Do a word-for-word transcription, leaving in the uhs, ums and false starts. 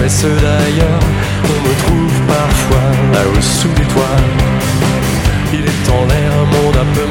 est-ce d'ailleurs? On me trouve parfois là-haut sous les toits. Il est en l'air un monde à peu